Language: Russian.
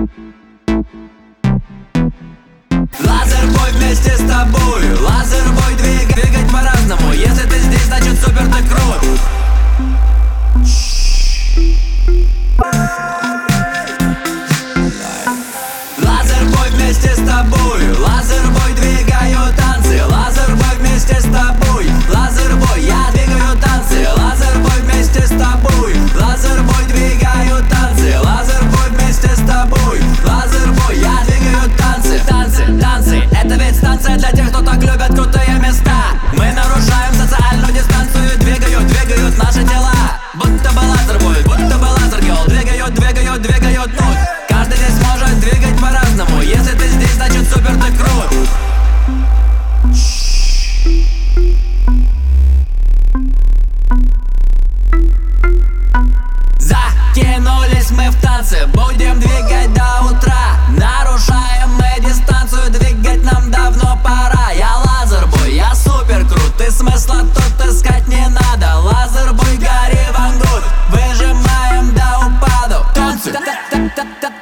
Лазербой вместе с тобой. Лазербой двигать по-разному. Если ты здесь, значит супер, ты крут. Лазербой вместе с тобой. Лазербой двигаю танцы. Лазербой вместе с тобой. Лазербой, я двигаю танцы. Лазербой вместе с тобой. Лазербой двигаю танцы. Лазербой вместе с тобой. Лазербой, я двигаю танцы. Танцы, это ведь станция для тех, кто так любит крутые места. Мы нарушаем социальную дистанцию. Двигают наши тела. Будто бы лазербой, будто бы лазергел. Двигают путь. Каждый здесь может двигать по-разному. Если ты здесь, значит супер, ты крут. Закинулись мы в танцы. Будем двигать до утра. Нарушаем мы дистанцию. Двигать нам давно пора. Я лазербой, я супер крут. И смысла тут искать не надо. Лазербой, гори вангут. Выжимаем до упаду. Танцы.